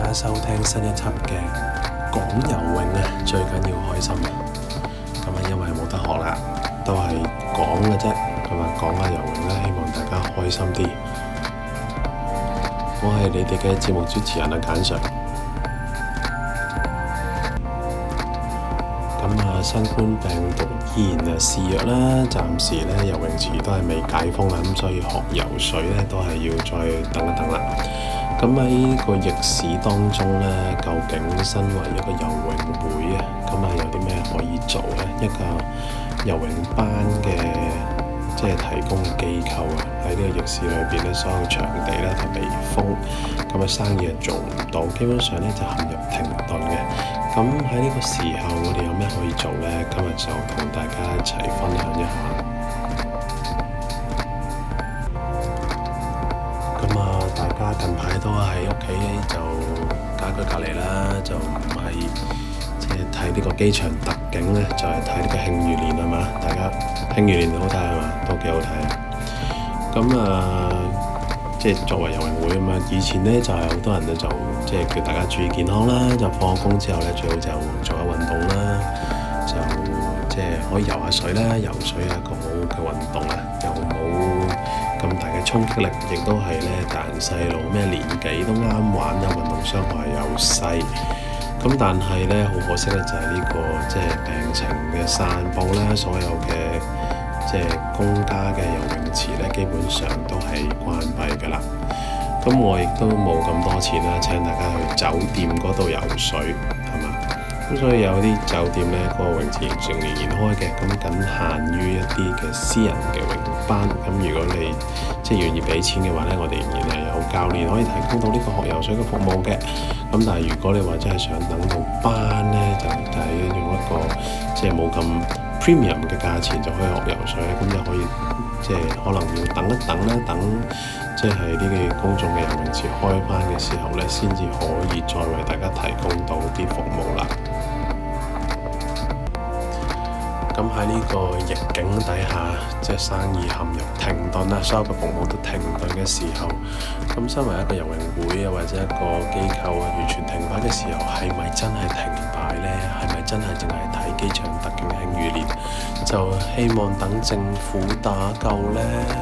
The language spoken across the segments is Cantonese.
家收聽新一輯嘅講游泳啊，最緊要開心啊！咁啊，因為冇得學啦，都係講嘅啫，咁啊講下游泳啦，希望大家開心啲。我係你哋嘅節目主持人啊，簡 Sir。咁啊，新冠病毒依然肆虐啦，暫時咧游泳池都係未解封啊，咁所以學游水咧都係要再等一等啦。咁喺個逆市當中咧，究竟身為一個游泳會啊，咁啊有啲咩可以做咧？一個游泳班嘅即係提供嘅機構啊，喺呢個逆市裏邊咧，所有場地咧都被封，咁啊生意係做唔到，基本上咧就陷入停頓嘅。咁喺呢個時候，我哋有咩可以做咧？今日就同大家一齊分享一下。大家近排都喺屋企就家居隔離啦，就唔係即係睇呢個機場特景咧，就係睇呢個慶餘年啊嘛。大家慶餘年好睇係嘛，都幾好睇啊。咁即係作為游泳會咁啊，以前咧就係好多人咧就即係叫大家注意健康啦，就放工之後咧最好就做下運動啦，就即係可以游下水啦，游水係一個好好嘅運動啊，又冇咁大嘅衝擊力，亦都係咧大人細路咩年紀都啱玩啊，運動傷害又細。咁但係咧好可惜咧，就係呢個即係病情嘅散佈啦，所有嘅即係公家嘅游泳池咧，基本上都係關閉㗎啦。咁我亦都冇咁多錢啦，請大家去酒店嗰度游水，係嘛？咁所以有啲酒店咧，個泳池仍然開嘅，咁僅限於一啲嘅私人嘅泳班。咁如果你即係願意俾錢嘅話咧，我哋仍然係有教練可以提供到呢個學游水嘅服務嘅。咁但係如果你話真係想等到班咧，就係用一個即係冇咁 premium 嘅價錢就可以學游水，咁就可以即係可能要等一等啦，等即係呢個公眾嘅游泳池開班嘅時候咧，先至可以再為大家提供到啲服務啦。咁喺呢個逆境底下，即係生意陷入停頓啦，所有嘅服務都停頓嘅時候，咁身為一個游泳會啊，或者一個機構啊，完全停擺嘅時候，係咪真係停擺呢？係咪真係淨係睇機場特景慶餘年，就希望等政府打救呢？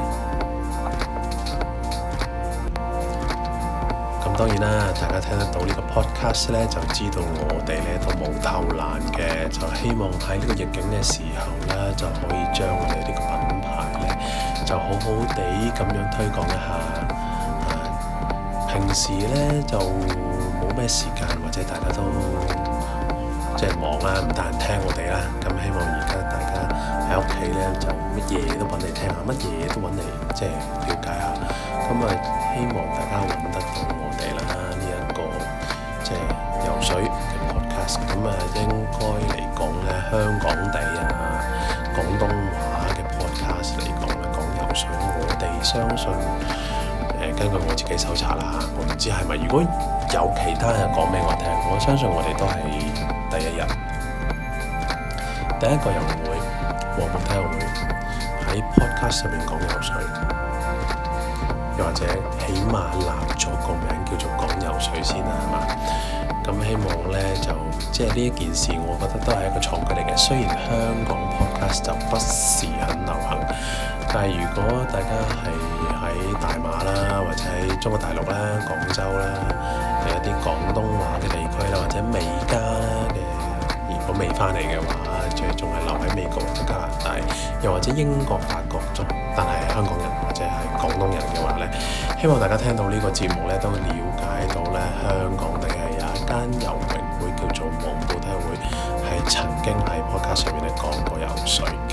當然啦，大家聽得到呢個 podcast 咧，就知道我哋咧都冇偷懶嘅，就希望喺呢個逆境嘅時候咧，就可以將我哋呢個品牌咧，就好好地咁樣推廣一下。平時咧就冇咩時間，或者大家都即係忙啦，唔得閒聽我哋啦。咁希望而家大家喺屋企咧，就乜嘢都揾嚟聽下，乜嘢都揾嚟即係了解下。咁啊，希望大家揾得到我哋啦，呢一個即係游水嘅 podcast。咁啊，應該嚟講咧，香港地啊，廣東話嘅 podcast 嚟講咧，講游水，我哋相信根據我自己搜查啦，我唔知係咪。如果有其他人講俾我聽，我相信我哋都係第一日，第一個游泳會，黃埔體育會喺 podcast 上面講游水。又或者起碼立咗個名叫做講游水先啦，係嘛？咁希望咧就即係呢一件事，我覺得都係一個創舉嚟嘅。雖然香港 podcast 就不是很流行，但係如果大家係喺大馬啦，或者喺中國大陸啦、廣州啦，係一啲廣東話嘅地區啦，或者美加嘅，如果未翻嚟嘅話，仲係留喺美國或者加拿大，又或者英國、法國中，但係香港人或者係廣東人嘅話咧，希望大家聽到呢個節目咧，都了解到咧，香港地係有一間游泳會叫做黃埔體育會，係曾經喺 podcast 上面咧講過游水嘅。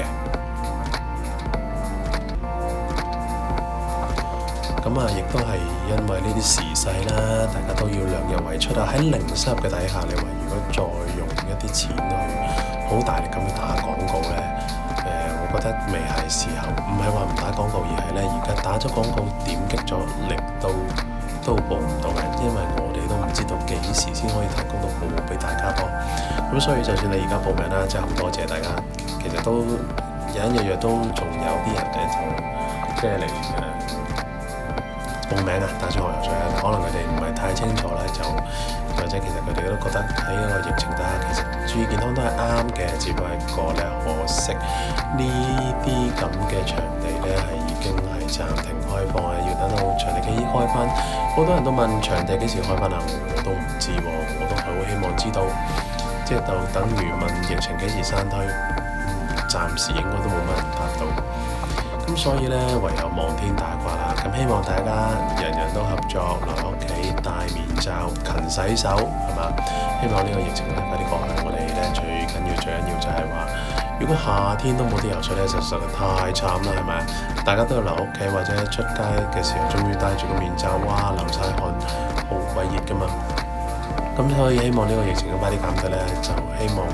咁啊，亦都係因為呢啲時勢啦，大家都要量入為出啊。喺零收入嘅底下，你話如果再用一啲錢去好大力咁打廣告咧，我覺得未係時候。唔係話唔打廣告，而係咧而家打咗廣告點擊咗力都報唔到嘅，因為我哋都唔知道幾時先可以提供到服務俾大家噃。咁所以就算你而家報名啦，真係好多謝大家。其實都隱隱約約都仲有啲人咧就即係嚟報名啊，打算學游水啊，可能佢哋唔係太清楚咧，就或者其實佢哋都覺得喺一個疫情底下，其實注意健康都係啱嘅，只不過咧可惜呢啲咁嘅場地咧係已經係暫停開放啊，要等到場地幾時開翻。好多人都問場地幾時開翻啊，我都唔知喎，我都係好希望知道，即係就等於問疫情幾時散退，暫時應該都冇乜人答到。咁所以咧，唯有望天打卦啦。咁希望大家人人都合作，留喺屋企戴面罩、勤洗手，係嘛？希望呢個疫情咧快啲過去。我哋咧最緊要就係話，如果夏天都冇啲游水咧，就實在太慘啦，係咪？大家都要留屋企或者出街嘅時候，終於戴住個面罩，哇，流晒汗，好鬼熱噶嘛。咁所以希望呢個疫情快啲減低咧，就希望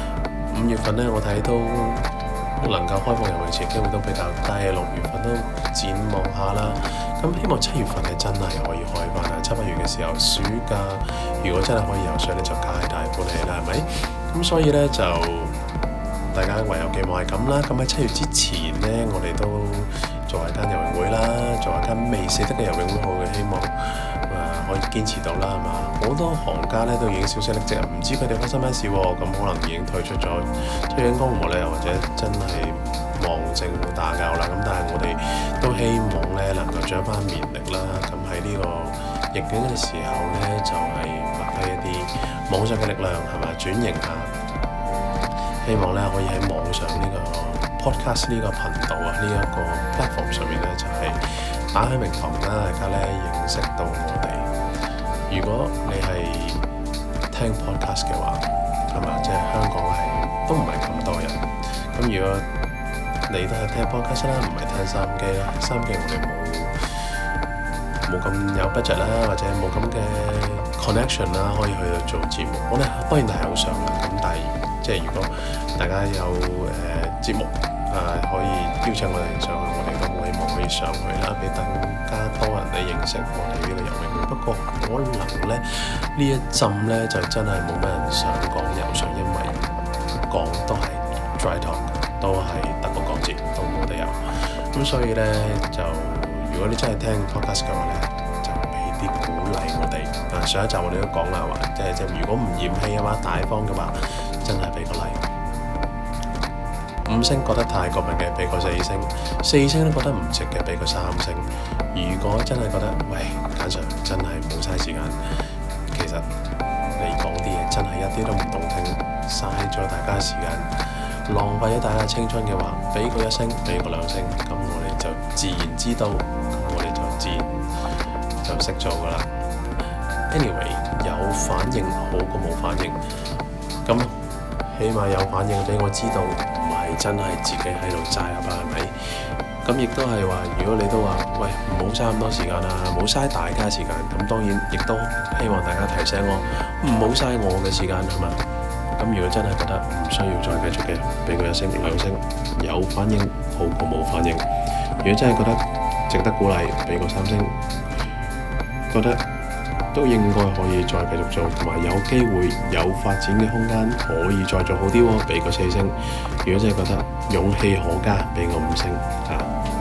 5月份咧，我睇都能夠開放游泳池機會都比較低，6月份都展望下啦。咁希望7月份係真係可以開翻啊！7、8月嘅時候暑假，如果真係可以游水咧，就皆大歡喜啦，係咪？咁所以咧就大家唯有寄望係咁啦。咁喺7月之前咧，我哋都做一間游泳會啦，做一間未死得嘅游泳會，好嘅希望可以堅持到啦，係嘛？好多行家咧都已經消息匿跡，唔知佢哋發生咩事喎。咁可能已經退出咗出緊江湖咧，或者真係忙政府打交啦。咁但係我哋都希望咧能夠長翻綿力啦。咁喺呢個逆境嘅時候咧，就係發揮一啲網上嘅力量，係嘛？轉型下，希望咧可以喺網上呢個 podcast 呢個頻道啊，呢一個 platform 上面咧就係打開名堂啦，大家咧認識到我哋。如果你係聽 podcast 嘅話，係嘛？即係香港係都唔係咁多人。咁如果你都係聽 podcast 啦，唔係聽收音機啦，收音機我哋冇咁有 budget 啦，或者冇咁嘅 connection 啦，可以去到做節目。我哋當然係好想啦。咁但係即係如果大家有節目可以邀請我哋上去，我哋都好希望可以上去啦，俾更加多人嚟認識我哋呢個游泳會。不過可能咧呢一陣咧就真係冇乜人想講游水，因為講都係 dry talk， 都係得個講字，都冇得游。咁所以咧就如果你真係聽 podcast 嘅話咧，就俾啲鼓勵我哋。上一集我哋都講啦，話即係如果唔嫌棄嘅話，大方嘅話，真係俾個例。5星覺得太過分嘅，俾個4星；4星都覺得唔值嘅，俾個3星。如果真係覺得，喂，簡 Sir 真係冇嘥時間，其實你講啲嘢真係一啲都唔動聽，嘥咗大家時間，浪費咗大家青春嘅話，俾個1星，俾個2星，咁我哋就自然知道，咁我哋就自然就識做噶啦。Anyway， 有反應好過冇反應，咁起碼有反應俾我知道。真係自己喺度齋啊嘛，係咪？咁亦都係話，如果你都話，喂，唔好嘥咁多時間啊，唔好嘥大家時間。咁當然亦都希望大家提醒我，唔好嘥我嘅時間，係嘛？咁如果真係覺得唔需要再繼續嘅，俾個1星、2星，有反應好過冇反應。如果真係覺得值得鼓勵，俾個3星，覺得都應該可以再繼續做，同埋有機會有發展嘅空間，可以再做好啲喎，俾個4星。如果真係覺得勇氣可嘉，俾個5星嚇。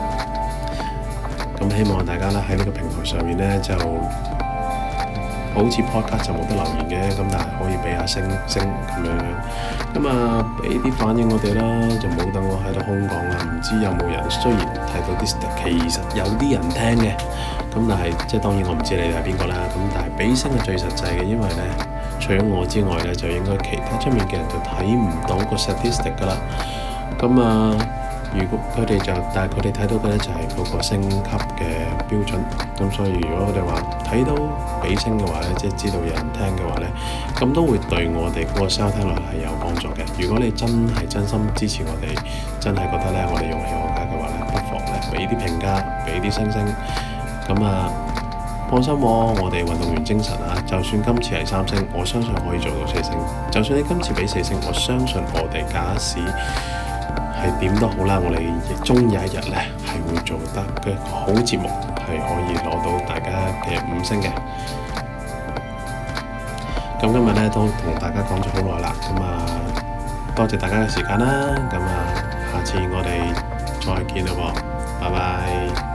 咁希望大家咧喺呢個平台上面咧，就好似 podcast 就冇得留言嘅，咁但係可以俾下星咁樣。咁俾啲反應我哋啦，就冇等我喺度空講啦。唔知有冇人雖然睇到啲，其實有啲人聽嘅。咁但係即係當然我唔知你哋係邊個啦。咁但係俾星係最實際嘅，因為咧除咗我之外咧，就應該其他出面嘅人就睇唔到個 statistic 噶啦。咁如果佢哋就，但係佢哋睇到嘅咧就係嗰個星級嘅標準。咁所以如果我哋話睇到俾星嘅話咧，即係知道有人聽嘅話咧，咁都會對我哋嗰個收聽率係有幫助嘅。如果你真係真心支持我哋，真係覺得咧我哋勇氣可嘉嘅話咧，不妨咧俾啲評價，俾啲星。咁放心喎，我哋運動員精神啊！就算今次係3星，我相信可以做到4星。就算你今次俾4星，我相信我哋假使係點都好啦，我哋終有一日咧係會做得嘅好節目，係可以攞到大家嘅5星嘅。咁今日咧都同大家講咗好耐啦，咁多謝大家嘅時間啦，咁下次我哋再見啦喎，拜拜。